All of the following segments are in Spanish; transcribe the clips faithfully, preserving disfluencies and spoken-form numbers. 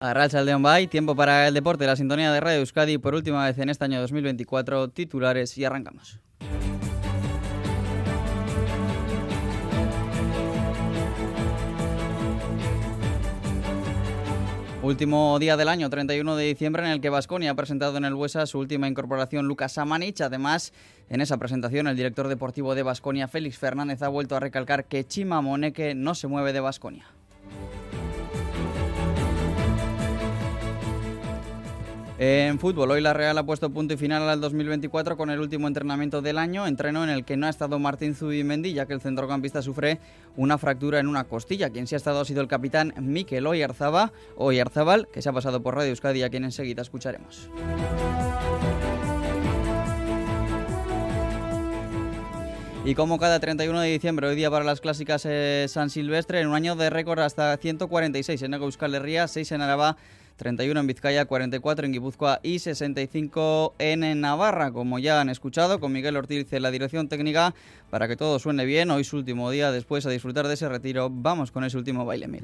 Arratsaldeon Bay, tiempo para el deporte, la sintonía de Radio Euskadi por última vez en este año dos mil veinticuatro, titulares y arrancamos. Último día del año, treinta y uno de diciembre, en el que Baskonia ha presentado en el Buesa su última incorporación, Lukas Samanic. Además, en esa presentación, el director deportivo de Baskonia, Félix Fernández, ha vuelto a recalcar que Chima Moneke no se mueve de Baskonia. En fútbol, hoy la Real ha puesto punto y final al dos mil veinticuatro con el último entrenamiento del año, entreno en el que no ha estado Martín Zubimendi, ya que el centrocampista sufre una fractura en una costilla. Quien sí ha estado ha sido el capitán Mikel Oyarzabal, Oyarzabal, que se ha pasado por Radio Euskadi, a quien enseguida escucharemos. Y como cada treinta y uno de diciembre, hoy día para las clásicas eh, San Silvestre, en un año de récord hasta ciento cuarenta y seis en Hego Euskal Herria, seis en Araba, treinta y uno en Vizcaya, cuarenta y cuatro en Guipúzcoa y sesenta y cinco en Navarra. Como ya han escuchado, con Miguel Ortiz en la dirección técnica, para que todo suene bien, hoy su último día, después a disfrutar de ese retiro, vamos con ese último baile, Miguel.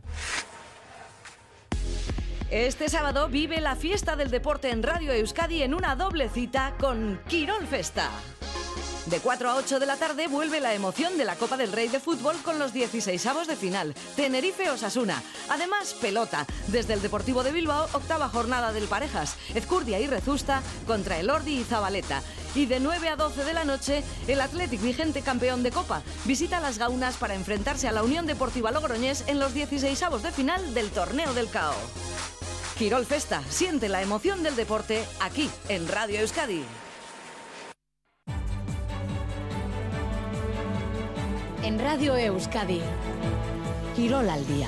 Este sábado vive la fiesta del deporte en Radio Euskadi en una doble cita con Quirol Festa. De cuatro a ocho de la tarde vuelve la emoción de la Copa del Rey de Fútbol con los dieciseisavos de final, Tenerife-Osasuna. Además, pelota, desde el Deportivo de Bilbao, octava jornada del Parejas, Ezcurdia y Rezusta contra el Ordi y Zabaleta. Y de nueve a doce de la noche, el Athletic, vigente campeón de Copa, visita las Gaunas para enfrentarse a la Unión Deportiva Logroñés en los dieciseisavos de final del Torneo del Cao. Quirol Festa, siente la emoción del deporte aquí en Radio Euskadi. En Radio Euskadi, Quirol al día.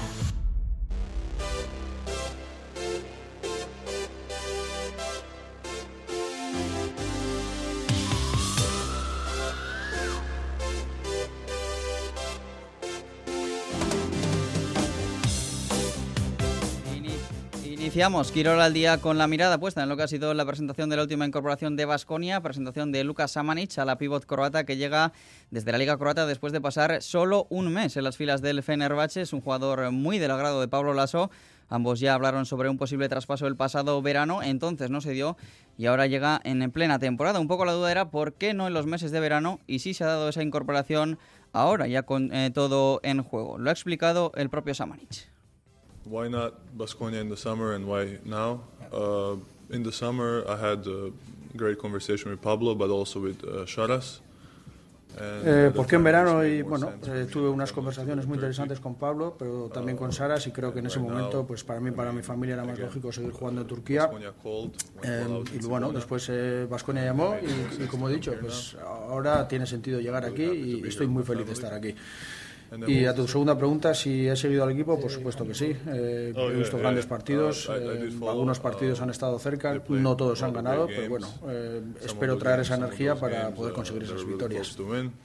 Iniciamos Quirol al día con la mirada puesta en lo que ha sido la presentación de la última incorporación de Baskonia, presentación de Lukas Samanic a la pívot croata que llega desde la Liga Croata después de pasar solo un mes en las filas del Fenerbahce. Es un jugador muy del agrado de Pablo Laso. Ambos ya hablaron sobre un posible traspaso el pasado verano, entonces no se dio y ahora llega en plena temporada. Un poco la duda era por qué no en los meses de verano y sí se ha dado esa incorporación ahora ya con eh, todo en juego. Lo ha explicado el propio Samanic. Why not Baskonia in the summer and why now? Uh, in the summer I had a great conversation with Pablo, but also with uh, Sharas. Eh, ¿Por qué en verano? Y bueno, eh, tuve unas conversaciones muy interesantes con Pablo, pero también con Saras, y creo que en ese momento, pues para mí, para mi familia era más lógico seguir jugando en Turquía. Eh, y bueno, después eh, Baskonia llamó y, y como he dicho, pues ahora tiene sentido llegar aquí y estoy muy feliz de estar aquí. Y a tu segunda pregunta, si he seguido al equipo, por supuesto que sí. Eh, he visto grandes partidos, eh, algunos partidos han estado cerca, no todos han ganado, pero bueno, eh, espero traer esa energía para poder conseguir esas victorias.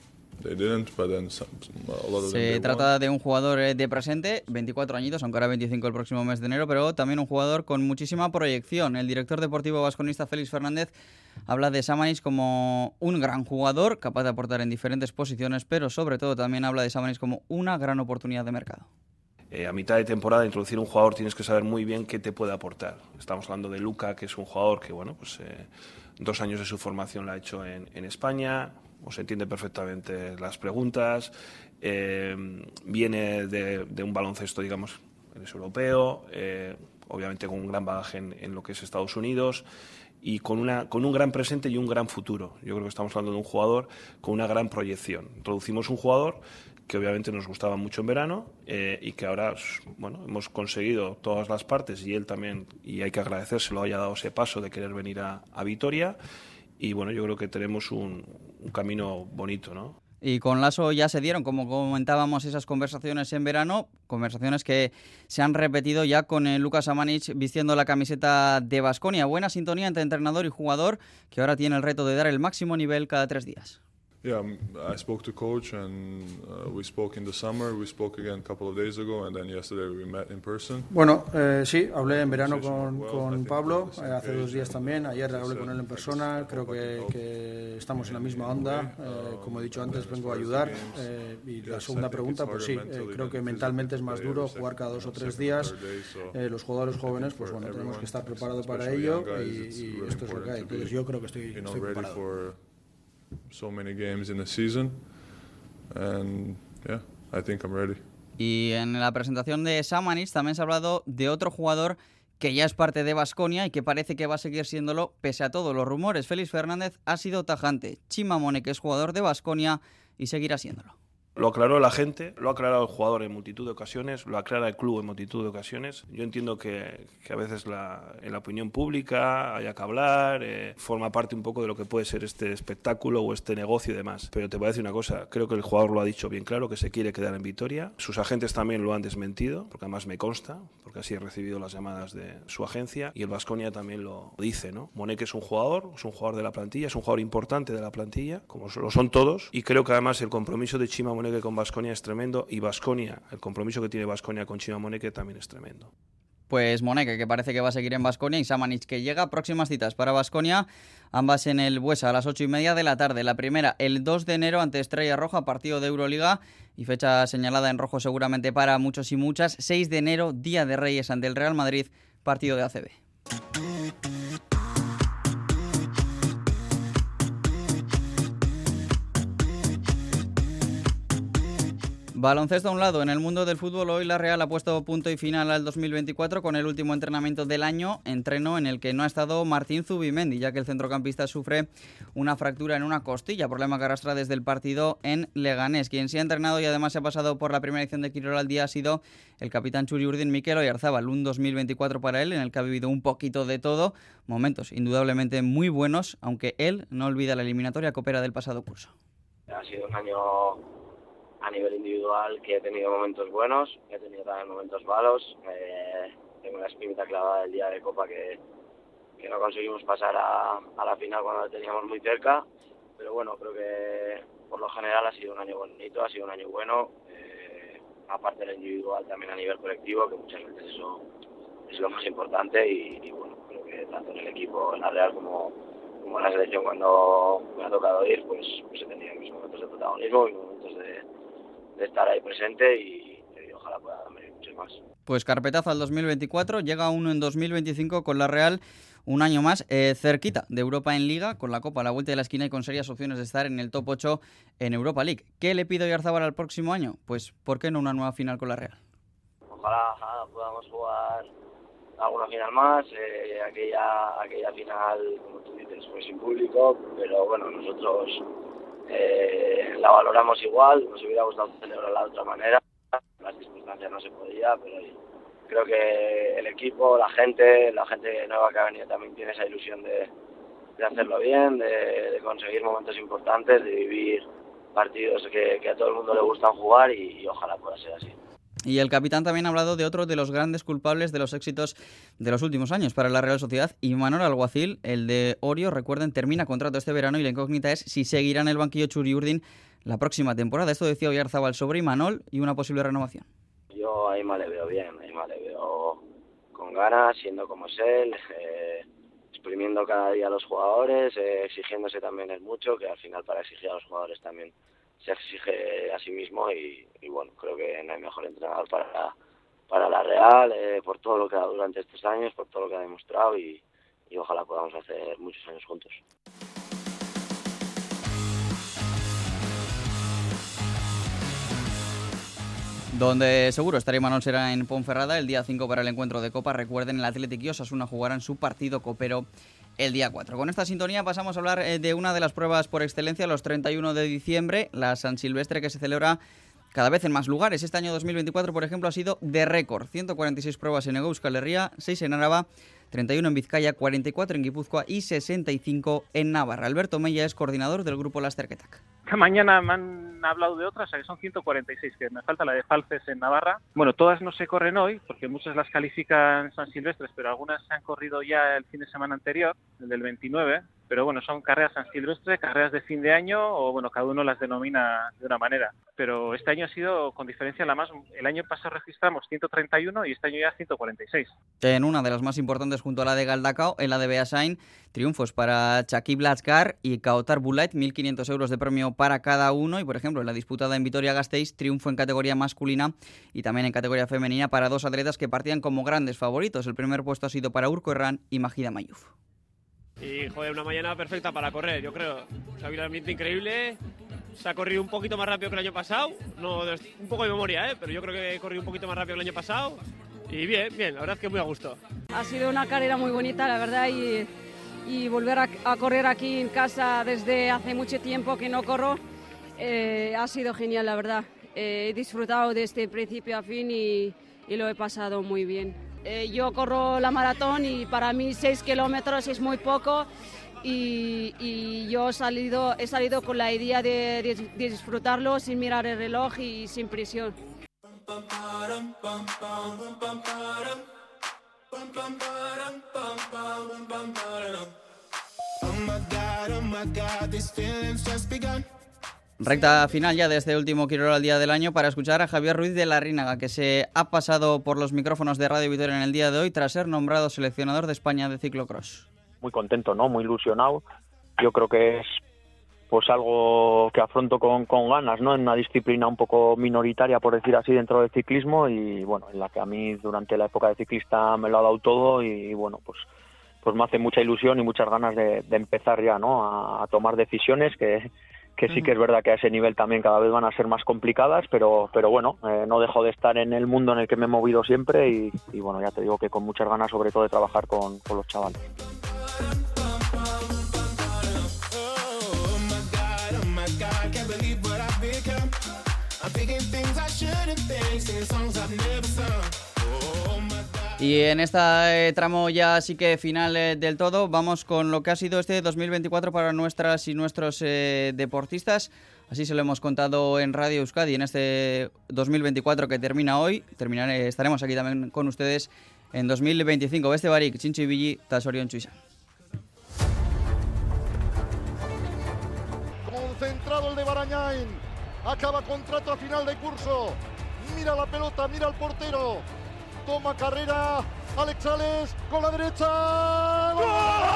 Se trata de un jugador de presente, veinticuatro añitos, aunque ahora veinticinco el próximo mes de enero, pero también un jugador con muchísima proyección. El director deportivo vasconista Félix Fernández habla de Samanic como un gran jugador, capaz de aportar en diferentes posiciones, pero sobre todo también habla de Samanic como una gran oportunidad de mercado. Eh, a mitad de temporada, introducir un jugador tienes que saber muy bien qué te puede aportar. Estamos hablando de Luka, que es un jugador que, bueno, pues eh, dos años de su formación la ha hecho en, en España, os entiende perfectamente las preguntas, eh, viene de, de un baloncesto, digamos, es europeo, eh, obviamente con un gran bagaje en, en lo que es Estados Unidos y con, una, con un gran presente y un gran futuro. Yo creo que estamos hablando de un jugador con una gran proyección. Introducimos un jugador que obviamente nos gustaba mucho en verano eh, y que ahora, bueno, hemos conseguido todas las partes y él también, y hay que agradecérselo, haya dado ese paso de querer venir a, a Vitoria. Y bueno, yo creo que tenemos un, un camino bonito, ¿no? Y con Laso ya se dieron, como comentábamos, esas conversaciones en verano, conversaciones que se han repetido ya con el Lukas Samanic vistiendo la camiseta de Baskonia. Buena sintonía entre entrenador y jugador, que ahora tiene el reto de dar el máximo nivel cada tres días. Yeah, I spoke to coach and uh, we spoke in the summer. We spoke again a couple of days ago and then yesterday we met in person. Bueno, eh, sí, hablé en verano con, con Pablo, eh, hace dos días también. Ayer hablé con él en persona. Creo que, que estamos en la misma onda. Eh, como he dicho antes, vengo a ayudar. Eh, y la segunda pregunta, pues sí, eh, creo que mentalmente es más duro jugar cada dos o tres días. Eh, los jugadores jóvenes, pues bueno, tenemos que estar preparados para ello y, y esto es lo que hay. Entonces yo creo que estoy, estoy preparado. So many games in a season and yeah, I think I'm ready. Y en la presentación de Samanic también se ha hablado de otro jugador que ya es parte de Baskonia y que parece que va a seguir siéndolo pese a todos los rumores. Félix Fernández ha sido tajante. Chima Monek es jugador de Baskonia y seguirá siéndolo. Lo aclaró la gente, lo ha aclarado el jugador en multitud de ocasiones, lo aclara el club en multitud de ocasiones. Yo entiendo que, que a veces la, en la opinión pública haya que hablar, eh, forma parte un poco de lo que puede ser este espectáculo o este negocio y demás. Pero te voy a decir una cosa, creo que el jugador lo ha dicho bien claro, que se quiere quedar en Vitoria. Sus agentes también lo han desmentido, porque además me consta, porque así he recibido las llamadas de su agencia, y el Baskonia también lo dice, ¿no? Monek es un jugador, es un jugador de la plantilla, es un jugador importante de la plantilla, como lo son todos, y creo que además el compromiso de Chima Monek que con Baskonia es tremendo y Baskonia, el compromiso que tiene Baskonia con Chima Monek también es tremendo. Pues Monek, que parece que va a seguir en Baskonia, y Samanic, que llega. Próximas citas para Baskonia, ambas en el Buesa a las ocho y media de la tarde. La primera el dos de enero ante Estrella Roja, partido de Euroliga y fecha señalada en rojo seguramente para muchos y muchas. seis de enero, Día de Reyes ante el Real Madrid, partido de A C B. Baloncesto a un lado. En el mundo del fútbol, hoy la Real ha puesto punto y final al dos mil veinticuatro con el último entrenamiento del año, entreno en el que no ha estado Martín Zubimendi, ya que el centrocampista sufre una fractura en una costilla, problema que arrastra desde el partido en Leganés. Quien se ha entrenado y además se ha pasado por la primera edición de Kirol al día ha sido el capitán Txuri Urdin, Mikel Oyarzabal. Un dos mil veinticuatro para él en el que ha vivido un poquito de todo, momentos indudablemente muy buenos, aunque él no olvida la eliminatoria copera del pasado curso. Ha sido un año a nivel individual que he tenido momentos buenos, he tenido también momentos malos. Eh, tengo una espinita clavada del día de Copa que, que no conseguimos pasar a, a la final cuando la teníamos muy cerca, pero bueno, creo que por lo general ha sido un año bonito, ha sido un año bueno, eh, aparte del individual también a nivel colectivo, que muchas veces eso es lo más importante y, y bueno, creo que tanto en el equipo, en la Real como, como en la selección cuando me ha tocado ir, pues, pues he tenido mis momentos de protagonismo y momentos de de estar ahí presente y, y ojalá pueda darme muchos más. Pues carpetazo al dos mil veinticuatro, llega uno en dos mil veinticinco con la Real, un año más, eh, cerquita de Europa en Liga, con la Copa a la vuelta de la esquina y con serias opciones de estar en el top ocho en Europa League. ¿Qué le pido a Oyarzabal al próximo año? Pues, ¿por qué no una nueva final con la Real? Ojalá, ojalá podamos jugar alguna final más, eh, aquella, aquella final, como tú dices, fue sin público, pero bueno, nosotros Eh, la valoramos igual, nos hubiera gustado celebrarla de otra manera, las circunstancias no se podía, pero creo que el equipo, la gente, la gente nueva que ha venido también tiene esa ilusión de, de hacerlo bien, de, de conseguir momentos importantes, de vivir partidos que, que a todo el mundo le gustan jugar y, y ojalá pueda ser así. Y el capitán también ha hablado de otro de los grandes culpables de los éxitos de los últimos años para la Real Sociedad, Imanol Alguacil, el de Orio. Recuerden, termina contrato este verano y la incógnita es si seguirá en el banquillo Txuri Urdin la próxima temporada. Esto decía Oyarzabal sobre Imanol y una posible renovación. Yo a Ima le veo bien, a Ima le veo con ganas, siendo como es él, eh, exprimiendo cada día a los jugadores, eh, exigiéndose también es mucho, que al final para exigir a los jugadores también se exige a sí mismo y, y bueno, creo que no hay mejor entrenador para la, para la Real, eh, por todo lo que ha dado durante estos años, por todo lo que ha demostrado y, y ojalá podamos hacer muchos años juntos. Donde seguro estará Imanol será en Ponferrada el día cinco para el encuentro de Copa. Recuerden, el Athletic y Osasuna jugarán su partido copero el día cuatro. Con esta sintonía pasamos a hablar de una de las pruebas por excelencia, los treinta y uno de diciembre, la San Silvestre, que se celebra cada vez en más lugares. Este año dos mil veinticuatro, por ejemplo, ha sido de récord. ciento cuarenta y seis pruebas en Hego Euskal Herria, seis en Araba, treinta y uno en Vizcaya, cuarenta y cuatro en Guipúzcoa y sesenta y cinco en Navarra. Alberto Mella es coordinador del grupo Lasterketak. Esta mañana me han hablado de otras, o sea que son ciento cuarenta y seis, que me falta la de Falces en Navarra. Bueno, todas no se corren hoy, porque muchas las califican San Silvestres, pero algunas se han corrido ya el fin de semana anterior, el del veintinueve. Pero bueno, son carreras San Silvestre, carreras de fin de año, o bueno, cada uno las denomina de una manera. Pero este año ha sido, con diferencia, la más... El año pasado registramos ciento treinta y uno y este año ya ciento cuarenta y seis. En una de las más importantes junto a la de Galdacao, en la de Beasain, triunfos para Chakib Laskar y Kaotar Bulait, mil quinientos euros de premio para cada uno. Y, por ejemplo, en la disputada en Vitoria-Gasteiz, triunfo en categoría masculina y también en categoría femenina para dos atletas que partían como grandes favoritos. El primer puesto ha sido para Urko Herrán y Majida Mayuf. Y, joder, una mañana perfecta para correr, yo creo. O sea, ha habido un ambiente increíble. Se ha corrido un poquito más rápido que el año pasado. No, un poco de memoria, ¿eh? Pero yo creo que he corrido un poquito más rápido que el año pasado. Y bien, bien, la verdad es que muy a gusto. Ha sido una carrera muy bonita, la verdad, y, y volver a, a correr aquí en casa desde hace mucho tiempo que no corro, eh, ha sido genial, la verdad. Eh, he disfrutado desde principio a fin y, y lo he pasado muy bien. Eh, yo corro la maratón y para mí seis kilómetros es muy poco y, y yo he salido, he salido con la idea de, de, de disfrutarlo sin mirar el reloj y sin presión. Recta final ya de este último Quirol al día del año para escuchar a Javier Ruiz de Larrínaga, que se ha pasado por los micrófonos de Radio Vitoria en el día de hoy tras ser nombrado seleccionador de España de ciclocross. Muy contento, ¿no? Muy ilusionado. Yo creo que es pues algo que afronto con, con ganas, ¿no? En una disciplina un poco minoritaria, por decir así, dentro del ciclismo y, bueno, en la que a mí durante la época de ciclista me lo ha dado todo y, y bueno, pues pues me hace mucha ilusión y muchas ganas de, de empezar ya, ¿no? A, a tomar decisiones que... que sí que es verdad que a ese nivel también cada vez van a ser más complicadas, pero pero bueno, eh, no dejo de estar en el mundo en el que me he movido siempre y, y bueno, ya te digo que con muchas ganas sobre todo de trabajar con, con los chavales. Y en este tramo ya sí que final eh, del todo, vamos con lo que ha sido este dos mil veinticuatro para nuestras y nuestros eh, deportistas. Así se lo hemos contado en Radio Euskadi en este dos mil veinticuatro que termina hoy. Terminaré, estaremos aquí también con ustedes en dos mil veinticinco. Beste barik, txintxo ibili eta zoriontsu izan. Concentrado el de Barañain. Acaba contrato a final de curso. Mira la pelota, mira al portero. Toma carrera, Alex Sales con la derecha. ¡Gol!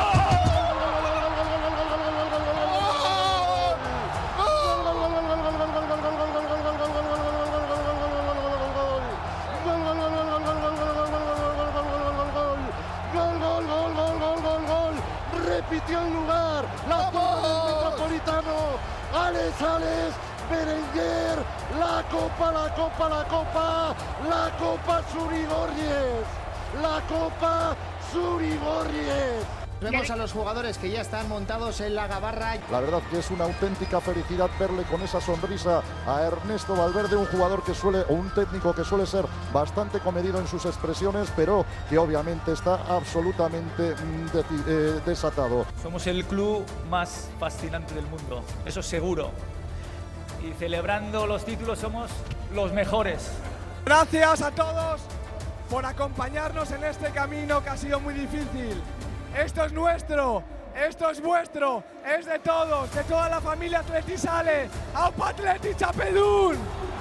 Repitió el lugar, la torre del Metropolitano, Alex Sales. Berenguer, la copa, la copa, la copa, la copa Surigorries, la copa Surigorries. Vemos a los jugadores que ya están montados en la gabarra. La verdad que es una auténtica felicidad verle con esa sonrisa a Ernesto Valverde, un jugador que suele, o un técnico que suele ser bastante comedido en sus expresiones, pero que obviamente está absolutamente de, eh, desatado. Somos el club más fascinante del mundo, eso seguro. Y celebrando los títulos somos los mejores. Gracias a todos por acompañarnos en este camino que ha sido muy difícil. Esto es nuestro, esto es vuestro, es de todos, de toda la familia Atleti Sale. ¡Aupa Atleti Chapelún!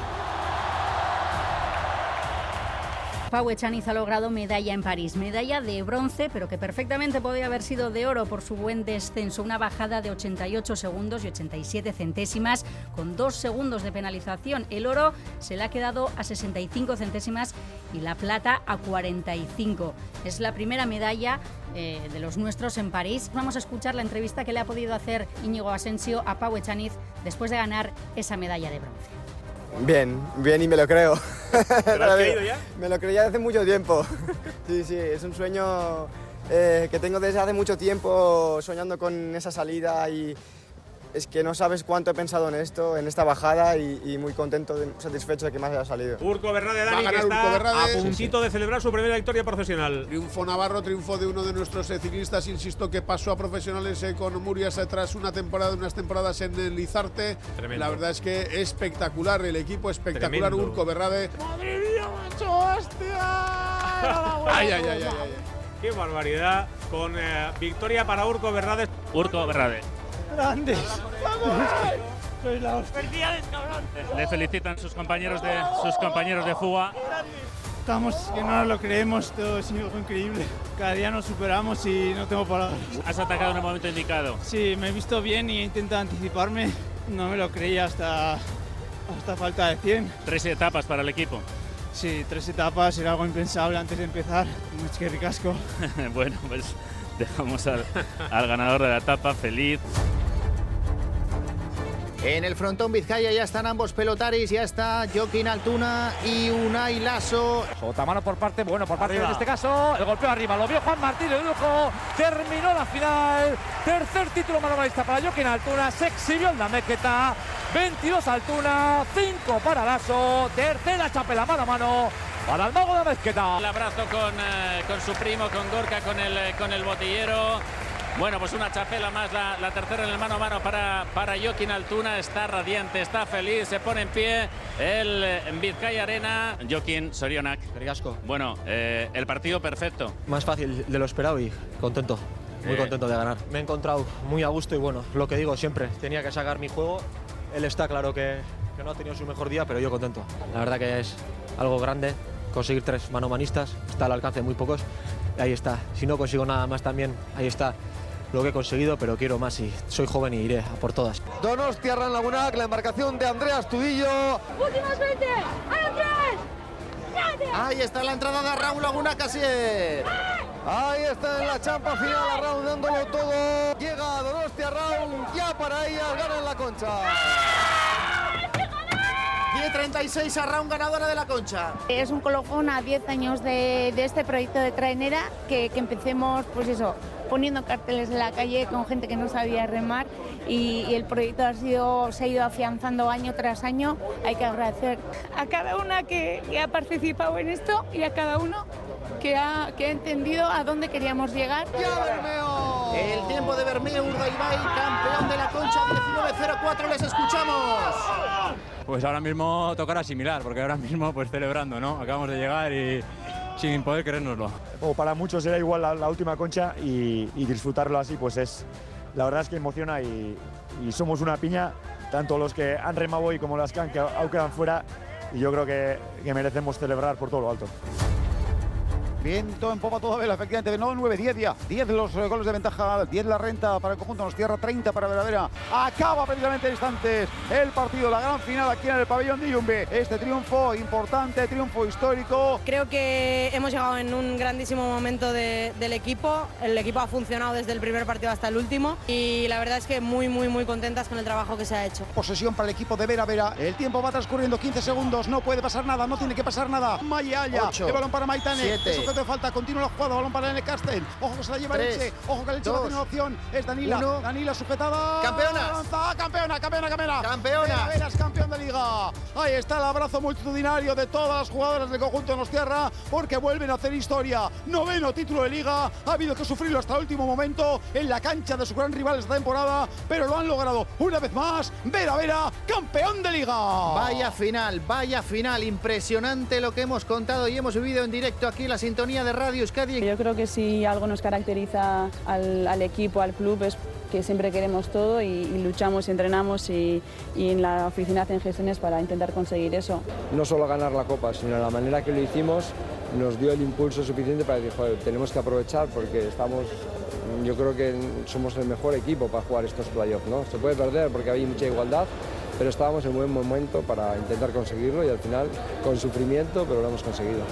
Pau Echaniz ha logrado medalla en París, medalla de bronce, pero que perfectamente podía haber sido de oro por su buen descenso, una bajada de ochenta y ocho segundos y ochenta y siete centésimas, con dos segundos de penalización. El oro se le ha quedado a sesenta y cinco centésimas y la plata a cuarenta y cinco. Es la primera medalla eh, de los nuestros en París. Vamos a escuchar la entrevista que le ha podido hacer Íñigo Asensio a Pau Echaniz después de ganar esa medalla de bronce. Bien, bien y me lo creo. ¿Te lo has creído ya? Me lo creía hace mucho tiempo. Sí, sí, es un sueño eh, que tengo desde hace mucho tiempo soñando con esa salida y, es que no sabes cuánto he pensado en esto, en esta bajada y, y muy contento, de, satisfecho de que me haya salido. Urco Berrade, Dani, que está a puntito sí, sí. de celebrar su primera victoria profesional. Triunfo navarro, triunfo de uno de nuestros ciclistas, insisto, que pasó a profesionales eh, con Murias eh, tras una temporada, unas temporadas en el Lizarte. Tremendo. La verdad es que espectacular, el equipo espectacular. Tremendo. Urco Berrade. ¡Madre mía, macho! ¡Hostia! ay, ay, ay, ay, ay. ¡Qué barbaridad! Con eh, victoria para Urco Berrade. Urco Berrade. ¡Grandes! ¡Vamos! Soy la hostia. ¡Felicidades, cabrón! Le felicitan sus compañeros de, sus compañeros de fuga. Estamos que no nos lo creemos, todo es algo increíble. Cada día nos superamos y no tengo palabras. ¿Has atacado en el momento indicado? Sí, me he visto bien y he intentado anticiparme. No me lo creía hasta, hasta falta de cien. Tres etapas para el equipo. Sí, tres etapas, era algo impensable antes de empezar. Es que ricasco. Bueno, pues dejamos al, al ganador de la etapa feliz. En el frontón Vizcaya ya están ambos pelotaris, ya está Joaquín Altuna y Unai Lasso. Sotamano por parte, bueno, por parte arriba. En este caso, el golpeo arriba, lo vio Juan Martín de Lujo, terminó la final, tercer título manomanista para Joaquín Altuna, se exhibió en la Mequeta, veintidós Altuna, cinco para Lasso, tercera chapela mano a mano para el mago de Mezqueta. El abrazo con, eh, con su primo, con Gorka, con el, con el botellero. Bueno, pues una chapela más, la, la tercera en el mano a mano para, para Joaquín Altuna. Está radiante, está feliz, se pone en pie el en Vizcaya Arena. Joaquín Sorionak. Ricasco. Bueno, eh, el partido perfecto. Más fácil de lo esperado y contento, muy eh. contento de ganar. Me he encontrado muy a gusto y bueno, lo que digo siempre, tenía que sacar mi juego. Él está claro que, que no ha tenido su mejor día, pero yo contento. La verdad que es algo grande, conseguir tres manomanistas, está al alcance de muy pocos. Y ahí está, si no consigo nada más también, ahí está lo que he conseguido, pero quiero más y soy joven y iré a por todas. Donostia Ran Lagunac, la embarcación de Andreas Tudillo. Últimos veinte, ¡hay un tres! Ahí está la entrada de Raúl Lagunac, así es. Ahí está en la champa final, a Raúl dándolo todo. Llega Donostia Raúl, ya para ellas, ganan la Concha. diez treinta y seis a Raúl, ganadora de la Concha. Es un colofón a diez años de, de este proyecto de trainera, que, que empecemos, pues eso, poniendo carteles en la calle con gente que no sabía remar y, y el proyecto ha sido, se ha ido afianzando año tras año. Hay que agradecer a cada una que, que ha participado en esto y a cada uno que ha, que ha entendido a dónde queríamos llegar. ¡Ya Bermeo! El tiempo de Bermeo Urdaibai, campeón de la Concha, diecinueve cero cuatro, les escuchamos. Pues ahora mismo tocará asimilar, porque ahora mismo pues celebrando, ¿no? Acabamos de llegar y sin poder creérnoslo. O para muchos era igual la, la última Concha y, y disfrutarlo así, pues es, la verdad es que emociona y, y somos una piña, tanto los que han remado hoy como las que han quedado fuera, y yo creo que, que merecemos celebrar por todo lo alto. Viento en popa toda vela, efectivamente, no, nueve, diez ya, diez los eh, goles de ventaja, diez la renta para el conjunto nos tierra, treinta para Veradera. Acaba precisamente en instantes el partido, la gran final aquí en el pabellón de Yumbe. Este triunfo importante, triunfo histórico. Creo que hemos llegado en un grandísimo momento de, del equipo, el equipo ha funcionado desde el primer partido hasta el último y la verdad es que muy, muy, muy contentas con el trabajo que se ha hecho. Posesión para el equipo de Vera Vera, el tiempo va transcurriendo, quince segundos, no puede pasar nada, no tiene que pasar nada. Mayaya, el balón para Maitane. siete. De falta, continúa la jugada, balón para N. Carsten, ojo que se la lleva Leche, ojo que Leche va a tener opción, es Danila, uno. Danila sujetada, campeona, campeona, campeona, campeona, campeona, Veras campeón de liga, ahí está el abrazo multitudinario de todas las jugadoras del conjunto Donostierra, porque vuelven a hacer historia, noveno título de liga, ha habido que sufrirlo hasta el último momento en la cancha de su gran rival esta temporada, pero lo han logrado una vez más, Vera Vera, campeón de liga. Vaya final, vaya final, impresionante lo que hemos contado y hemos vivido en directo aquí en la sintonía de Radio Euskadi. Yo creo que si algo nos caracteriza al, al equipo, al club, es que siempre queremos todo y, y luchamos y entrenamos y, y en la oficina hacen gestiones para intentar conseguir eso. No solo ganar la Copa, sino la manera que lo hicimos nos dio el impulso suficiente para decir, joder, tenemos que aprovechar porque estamos, yo creo que somos el mejor equipo para jugar estos playoffs, ¿no? Se puede perder porque había mucha igualdad, pero estábamos en buen momento para intentar conseguirlo y al final, con sufrimiento, pero lo hemos conseguido.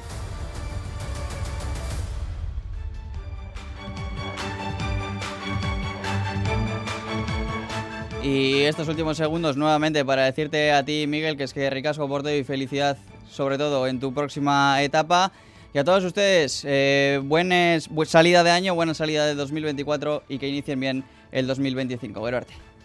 Y estos últimos segundos nuevamente para decirte a ti, Miguel, que es que ricasco por todo y felicidad sobre todo en tu próxima etapa. Y a todos ustedes, eh, buena salida de año, buena salida de dos mil veinticuatro y que inicien bien el dos mil veinticinco. Buena suerte.